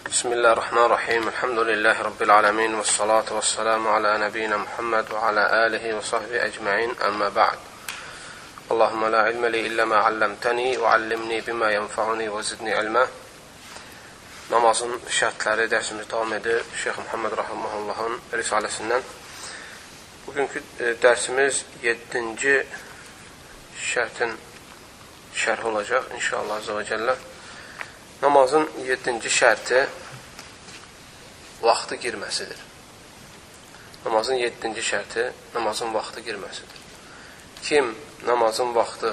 Bismillahirrahmanirrahim. Elhamdülillahi Rabbil alemin. Vessalatu vesselamu ala nebiyyina Muhammed ve ala alihi ve sahbihi ecma'in. Amma ba'd. Allahümme la ilme li illa ma allamtani ve allimni bima yenfa'uni ve zidni ilma. Namazın şərtləri dərsimiz davam edir. Şeyx Muhammed Rahimahullah'ın risaləsindən. Bugünkü dərsimiz 7-ci şərtin şərhi olacaq inşallah azze və cəllə. Namazın 7-ci şərti vaxtı girməsidir. Namazın 7-ci şərti namazın vaxtı girməsidir. Kim namazın vaxtı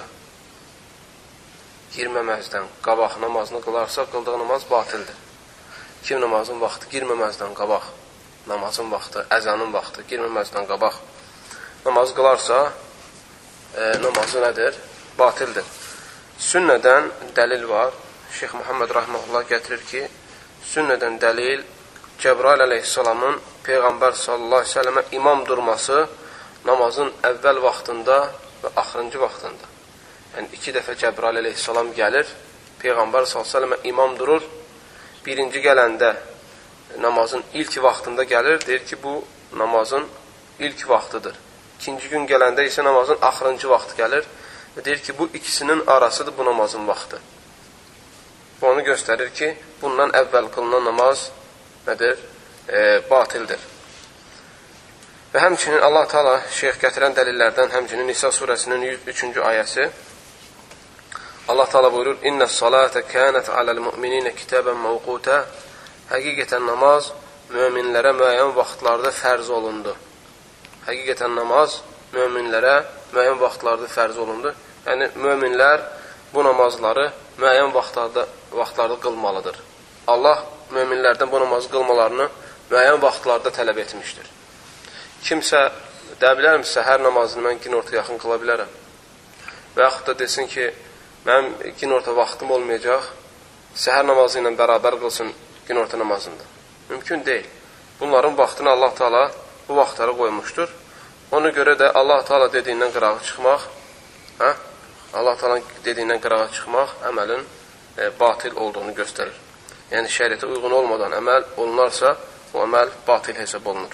girməməzdən qabaq namazını qılarsa, qıldığı namaz batildir. Kim namazın vaxtı girməməzdən qabaq, namazın vaxtı, əzanın vaxtı girməməzdən qabaq namaz qılarsa, namazı nədir? Batildir. Sünnədən dəlil var. Şeyx Muhammed Rahimahullah gətirir ki, sünnədən dəlil Cəbrail əleyhissalamın Peyğəmbər sallallahu aleyhi ve səlləmə imam durması namazın əvvəl vaxtında və axırıncı vaxtında. Yəni, 2 dəfə Cəbrail əleyhissalam gəlir, Peyğəmbər sallallahu aleyhi ve səlləmə imam durur. Birinci gələndə namazın ilk vaxtında gəlir, deyir ki, bu namazın ilk vaxtıdır. İkinci gün gələndə isə namazın axırıncı vaxtı gəlir və deyir ki, bu ikisinin arasıdır bu namazın vaxtı. Bu onu göstərir ki, bundan əvvəl qılınan namaz nədir? Batildir. Və həmçinin Allah Teala şeyx gətirən dəlillərdən həmçinin Nisa surəsinin 103-cü ayəsi Allah Teala buyurur: "İnnes-salate kanat alel-mu'minine kitaben mawquta." Həqiqətən namaz möminlərə müəyyən vaxtlarda fərz olundu. Həqiqətən namaz möminlərə müəyyən vaxtlarda fərz olundu. Yəni möminlər bu namazları müəyyən vaxtlarda qılmalıdır. Allah möminlərdən bu namazı qılmalarını müəyyən vaxtlarda tələb etmişdir. Kimsə deyə bilərmi, səhər namazını mən günorta yaxın qıla bilərəm. Və yaxud da desin ki, mənim günorta vaxtım olmayacaq, səhər namazı ilə bərabər qılsın günorta namazında. Mümkün deyil. Bunların vaxtını Allah Teala bu vaxtlara qoymuşdur. Ona görə də Allah Teala dediyindən qırağa çıxmaq, Allah Teala dediyindən qırağa çıxmaq əməlin batil olduğunu göstərir. Yəni, şəriətə uyğun olmadan əməl olunarsa, o əməl batil hesab olunur.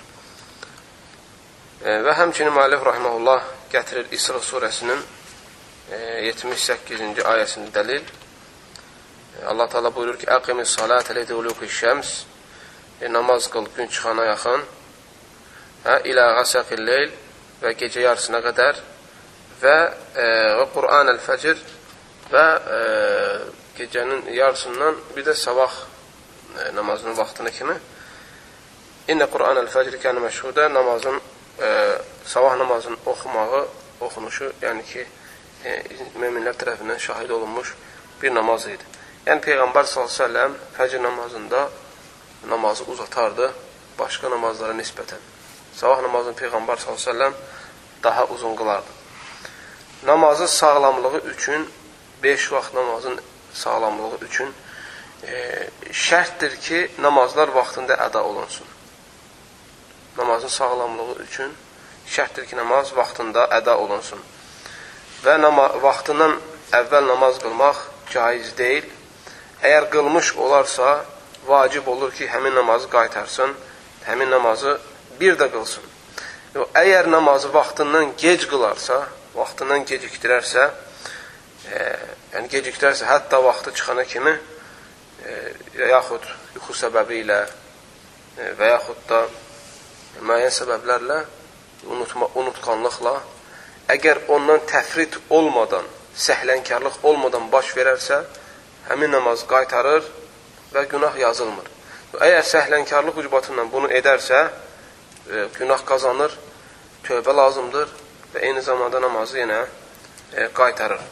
Və həmçinin müəllif rahimehullah gətirir İsra surəsinin 78-ci ayəsində dəlil. Allah Teala buyurur ki, "Əqimis salate lidulukiş şəms." Namaz qıl gün çıxana yaxın. İlə qasaqil leyl və gecə yarısına qədər və Qur'an el-fəcr və gecənin yarısından bir də sabah namazının vaxtına kimi İnnə Qur'an el-fəcr kəni məşhudə namazın sabah namazının oxunuşu, yəni ki, müminlər tərəfindən şahid olunmuş bir namaz idi. Yəni, Peyğəmbər s.ə.v fəcr namazında namazı uzatardı başqa namazlara nisbətən. Sabah namazını Peyğəmbər s.ə.v daha uzun qılardı. Namazın sağlamlığı üçün, 5 vaxt namazın sağlamlığı üçün şərtdir ki, namazlar vaxtında əda olunsun. Namazın sağlamlığı üçün şərtdir ki, namaz vaxtında əda olunsun. Və vaxtından əvvəl namaz qılmaq caiz deyil. Əgər qılmış olarsa, vacib olur ki, həmin namazı qaytarsın, həmin namazı bir də qılsın. Əgər namazı vaxtından gec qılarsa, vaxtından gecikdirərsə, yəni gecikdirərsə, hətta vaxtı çıxana kimi, yaxud yuxu səbəbi ilə və yaxud da müəyyən səbəblərlə, unutqanlıqla, əgər ondan təfrit olmadan, səhlənkarlıq olmadan baş verərsə, həmin namaz qaytarır və günah yazılmır. Əgər səhlənkarlıq ucbatından bunu edərsə, günah qazanır, tövbə lazımdır və eyni zamanda namazı yenə qaytarır.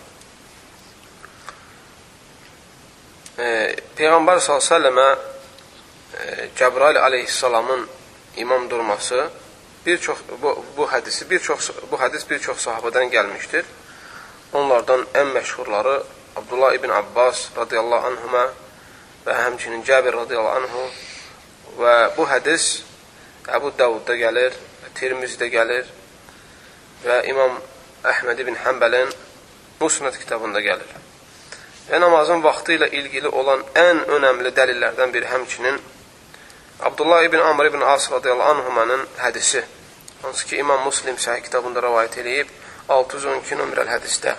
Peyğəmbər s.ə.və Cəbrail aleyhissalamın imam durması bu hədis bir çox sahabədən gəlmişdir. Onlardan ən məşhurları Abdullah ibn Abbas radiyallahu anhuma və həmçinin Cəbir radiyallahu anhu və bu hədis Əbu Davudda gəlir, Tirmizdə gəlir və İmam Əhməd ibn Həmbəlin Musnad kitabında gəlir. Və namazın vaxtı ilə ilgili olan ən önəmli dəlillərdən biri həmçinin Abdullah ibn Amr ibn As radiyallahu anhumanın hədisi, hansı ki İmam Muslim Səhih kitabında rəvayət edib 612 nömrəli hədisdə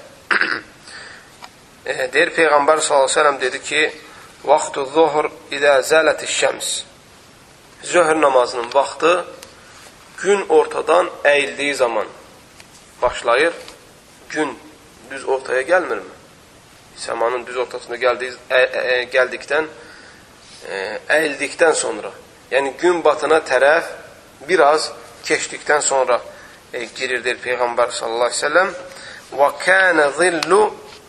deyir, Peyğəmbər s.ə.v dedi ki, vaxtu zuhur idə zələti şəms, zöhr namazının vaxtı gün ortadan əyildiyi zaman başlayır. Gün düz ortaya gəlmirmi? Səmanın düz ortasında gəldikdən, əyildikdən sonra, yəni gün batına tərəf biraz keçdikdən sonra girirdir Peyğəmbər sallallahu aleyhi ve sellem. Və kənə zillu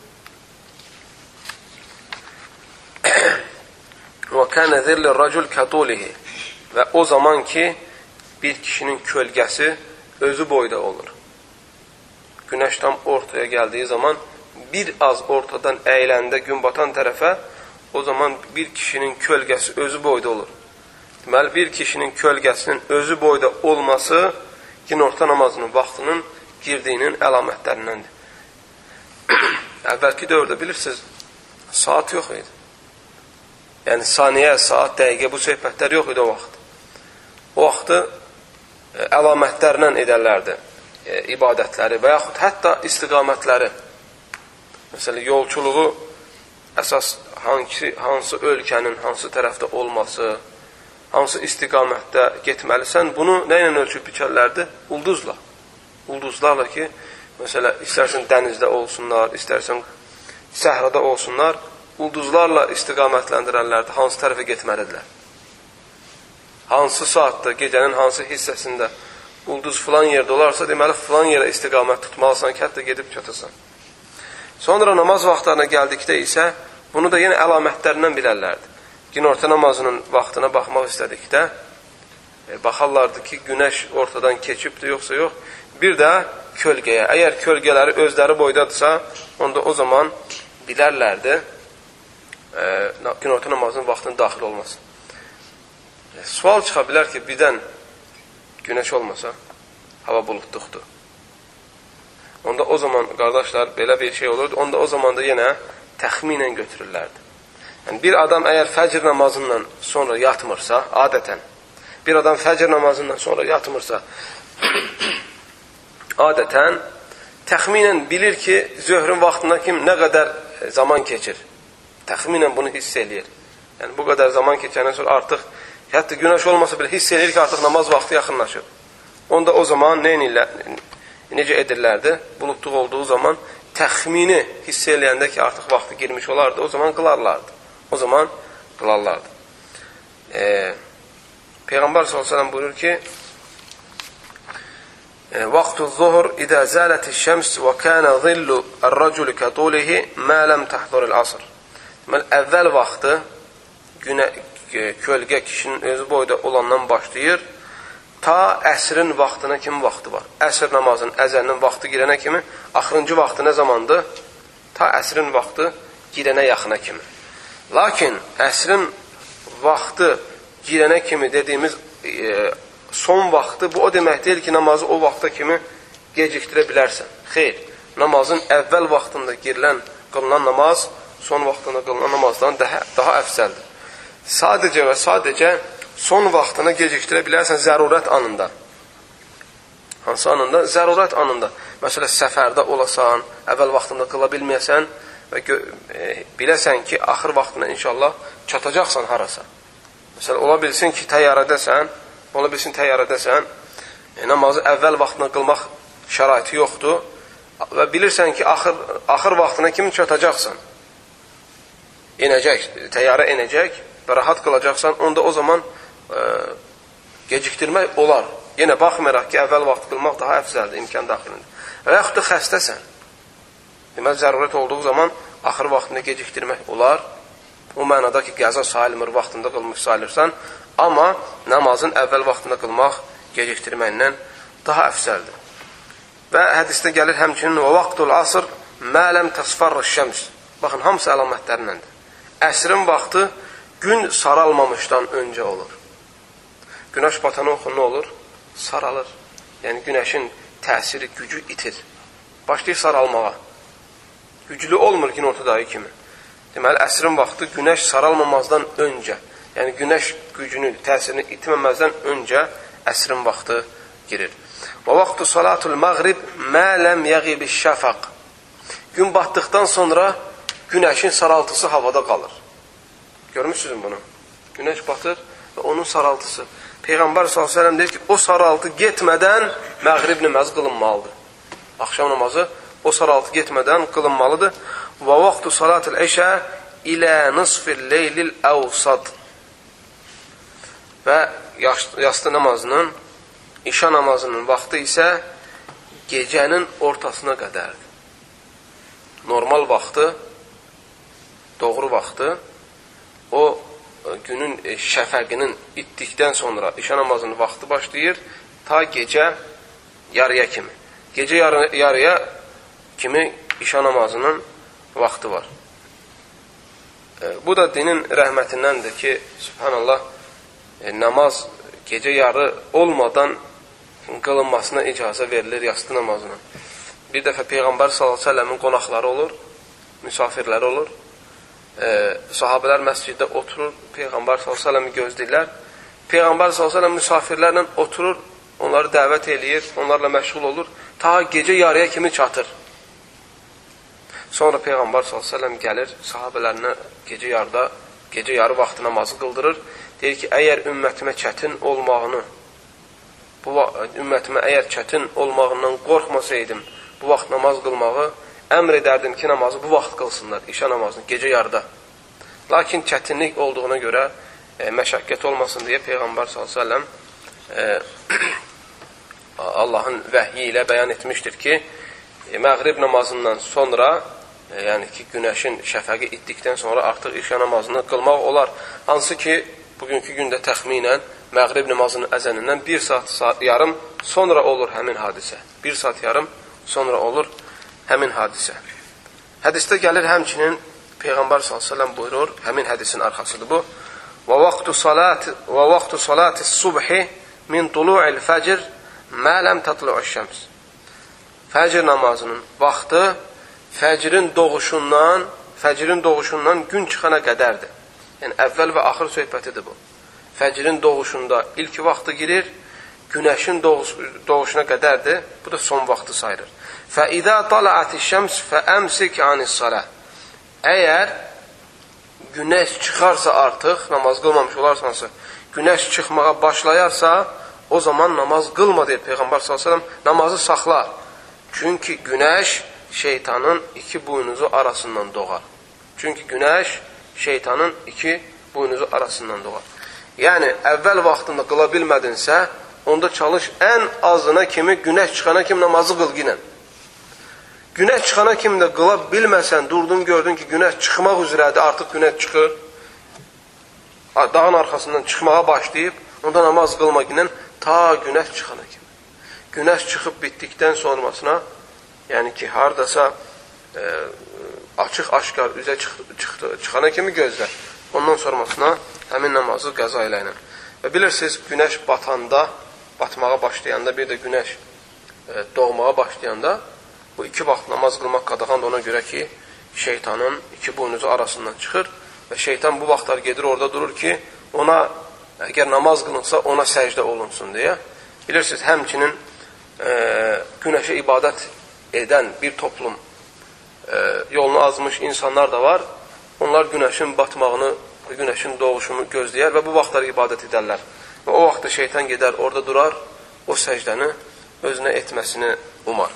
və kənə zillu racul kətulihi, və o zaman ki bir kişinin kölgəsi özü boyda olur. Günəş tam ortaya gəldiyi zaman bir az ortadan əyiləndə gün batan tərəfə, o zaman bir kişinin kölgəsi özü boyda olur. Deməli, bir kişinin kölgəsinin özü boyda olması günorta namazının vaxtının girdiyinin əlamətlərindəndir. Əvvəlki dövrdə bilirsiniz, saat yox idi. Yəni, saniyə, saat, dəqiqə bu söhbətlər yox idi o vaxt. O vaxtı əlamətlərindən edərlərdi ibadətləri və yaxud hətta istiqamətləri. Məsələn, yolçuluğu əsas hansı ölkənin hansı tərəfdə olması, hansı istiqamətdə getməlisən, bunu nə ilə ölçüb biçərlərdi? Ulduzla. Ulduzlarla ki, məsələn, istərsən dənizdə olsunlar, istərsən səhrada olsunlar, ulduzlarla istiqamətləndirərlərdi, hansı tərəfə getməlidirlər. Hansı saatda, gecənin hansı hissəsində ulduz filan yerdə olarsa, deməli, filan yerə istiqamət tutmalısan ki, hətta gedib çatasan. Sonra namaz vaxtlarına gəldikdə isə, bunu da yenə əlamətlərindən bilərlərdi. Günorta namazının vaxtına baxmaq istədikdə, baxarlardı ki, günəş ortadan keçibdir, yoxsa yox. Bir də kölgəyə, əgər kölgələri özləri boydadırsa, onda o zaman bilərlərdi günorta namazının vaxtının daxil olması. Sual çıxa bilər ki, birdən günəş olmasa, hava bulutluqdur. Onda o zaman, qardaşlar, belə bir şey olurdu, onda o zaman da yenə təxminən götürürlərdi. Yəni, bir adam əgər fəcr namazından sonra yatmırsa, adətən, bir adam fəcr namazından sonra yatmırsa, adətən, təxminən bilir ki, zöhrün vaxtına kim nə qədər zaman keçir. Təxminən bunu hiss eləyir. Yəni, bu qədər zaman keçəndən sonra artıq, hətta günəş olmasa belə hiss eləyir ki, artıq namaz vaxtı yaxınlaşır. Onda o zaman necə edirlərdi? Bulutluq olduğu zaman təxmini hiss eləyəndə ki, artıq vaxtı girmiş olardı, o zaman qılarlardı. O zaman qılarlardı. Peyğəmbər s.ə.v buyurur ki, Vaxtu zuhur idə zələti şəms və kənə zillu ər-raculu kətulihi mə ləm təhduril asr. Deməli, əvvəl vaxtı kölgə kişinin özü boyda olandan başlayır, ta əsrin vaxtına kimi vaxtı var. Əsr namazının, əzənin vaxtı girənə kimi, axırıncı vaxtı nə zamandır? Ta əsrin vaxtı girənə yaxına kimi. Lakin əsrin vaxtı girənə kimi dediyimiz son vaxtı, bu o demək deyil ki, namazı o vaxta kimi gecikdirə bilərsən. Xeyr, namazın əvvəl vaxtında qılınan namaz, son vaxtında qılınan namazdan daha əfsəldir. Sadəcə və sadəcə son vaxtını gecikdirə bilərsən zərurət anında. Hansı anında? Zərurət anında. Məsələn, səfərdə olasan, əvvəl vaxtında qıla bilməyəsən və biləsən ki, axır vaxtına inşallah çatacaqsan harasa. Məsələn, ola bilsin ki, təyyarədəsən, namazı əvvəl vaxtına qılmaq şəraiti yoxdur və bilirsən ki, axır vaxtına kimi çatacaqsan. Təyyarə inəcək və rahat qılacaqsan, onda o zaman gecikdirmək olar. Yenə baxmayaraq ki, əvvəl vaxt qılmaq daha əfzəldir, imkan daxilində. Və yaxud da xəstəsən. Deməli, zərurət olduğu zaman axır vaxtında gecikdirmək olar. O mənada ki, qəza sayılmır, vaxtında qılmış sayılırsan, amma namazın əvvəl vaxtında qılmaq gecikdirməklə daha əfsəldir. Və hədisdə gəlir həmçinin və vaxtul asr mələm təsfarrı şəms. Baxın, hamısı əlamətlərindəndir. Əsrin vaxtı gün saralmamışdan öncə olur. Günəş batana oxun nə olur? Saralır. Yəni günəşin təsiri, gücü itir. Başlayır saralmağa. Güclü olmur günortadakı kimi. Deməli, əsrin vaxtı günəş saralmamazdan öncə, yəni günəş gücünü, təsirini itməməzdən öncə əsrin vaxtı girir. Və vaxtu salatul məğrib mə ləm yəğibiş şəfaq. Gün batdıqdan sonra günəşin saraltısı havada qalır. Görmüşsünüz bunu? Günəş batır və onun saraltısı. Peyğəmbər s.ə.v deyir ki, o saraltı getmədən məğrib namazı qılınmalıdır. Axşam namazı o saraltı getmədən qılınmalıdır. Və vaxtu salatul əşə ilə nisfil leylil əvsad. Və yastı namazının, işa namazının vaxtı isə gecənin ortasına qədərdir. Normal vaxtı, doğru vaxtı, o günün şəfəqinin itdikdən sonra işa namazının vaxtı başlayır, ta gecə yarıya kimi. Gecə yarıya kimi işa namazının vaxtı var. Bu da dinin rəhmətindəndir ki, subhanallah, namaz gecə yarı olmadan qılınmasına icazə verilir yastı namazına. Bir dəfə Peyğəmbər s.ə.v-in qonaqları olur, müsafirləri olur. Sahabələr məsciddə oturur, Peyğəmbər s.ə.v-i gözləyirlər. Peyğəmbər s.ə.v müsafirlərlə oturur, onları dəvət eləyir, onlarla məşğul olur, ta gecə yarıya kimi çatır. Sonra Peyğəmbər s.ə.v gəlir, sahabələrinə gecə yarı vaxtı namazı qıldırır. Deyir ki, əgər ümmətimə çətin olmağından qorxmasaydım, bu vaxt namaz qılmağı əmr edərdim ki, namazı bu vaxt qılsınlar, işə namazını, gecə yarıda. Lakin çətinlik olduğuna görə, məşəqqət olmasın deyə Peyğəmbər s.ə.v Allahın vəhyi ilə bəyan etmişdir ki, məğrib namazından sonra, yəni ki, günəşin şəfəqi itdikdən sonra artıq işə namazını qılmaq olar. Hansı ki, bugünkü gündə təxminən məğrib namazının əzənindən 1 saat yarım sonra olur həmin hadisə. 1 saat yarım sonra olur həmin hadisə. Hədisdə gəlir həmçinin Peyğəmbər s.ə.v buyurur, həmin hədisin arxasıdır bu. Və vaxtu salati subhi min tulu'il fəcr mə ləm tatlu'u şəms. Fəcr namazının vaxtı fəcrin doğuşundan gün çıxana qədərdir. Yəni, əvvəl və axır söhbətidir bu. Fəcrin doğuşunda ilk vaxtı girir, günəşin doğuşuna qədərdir. Bu da son vaxtı sayılır. فَإِذَا طَلَعَتِ الشَّمْسِ فَأَمْسِكْ عَنِ الصَّلَةِ. Əgər günəş çıxarsa artıq, namaz qılmamış olarsansa, günəş çıxmağa başlayarsa, o zaman namaz qılma deyir Peyğəmbər s.ə.v, namazı saxla. Çünki günəş şeytanın iki buynuzu arasından doğar. Çünki günəş şeytanın iki buynuzu arasından doğar. Yəni, əvvəl vaxtında qıla bilmədinsə, onda çalış ən azına kimi, günəş çıxana kimi namazı qıl ginən. Günəş çıxana kimi də qıla bilməsən, durdun, gördün ki, günəş çıxmaq üzrədir, artıq günəş çıxır, dağın arxasından çıxmağa başlayıb, onda namaz qılma ginən, ta günəş çıxana kimi. Günəş çıxıb bitdikdən sonrasına, yəni ki, haradasa açıq-aşkar üzə çıxana kimi gözlə. Ondan sonrasına həmin namazı qəza ilə. Və bilirsiniz, günəş batmağa başlayanda, bir də günəş doğmağa başlayanda, bu iki vaxt namaz qılmaq qadağandır ona görə ki, şeytanın iki boynuzu arasından çıxır və şeytan bu vaxtlar gedir, orada durur ki, ona, əgər namaz qılınsa, ona səcdə olunsun deyə. Bilirsiniz, həmçinin günəşə ibadət edən bir toplum, yolunu azmış insanlar da var. Onlar günəşin batmağını, günəşin doğuşunu gözləyər və bu vaxtlar ibadət edərlər. Və o vaxtda şeytan gedər, orada durar, o səcdəni özünə etməsini umar.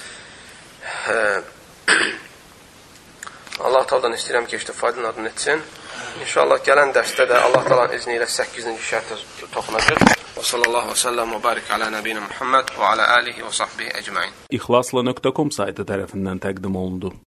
Allah Taala'dan istəyirəm ki, faydalı adını etsin. İnşallah gələn dərsdə də Allah Taala'nın izni ilə 8-ci şərtə toxunacaq. Və sallallahu və səlləm və barik alə nəbiyyə Muhammed və alə alihi və sahbihi əcmaîn. İxlasla.com saytı tərəfindən təqdim olundu.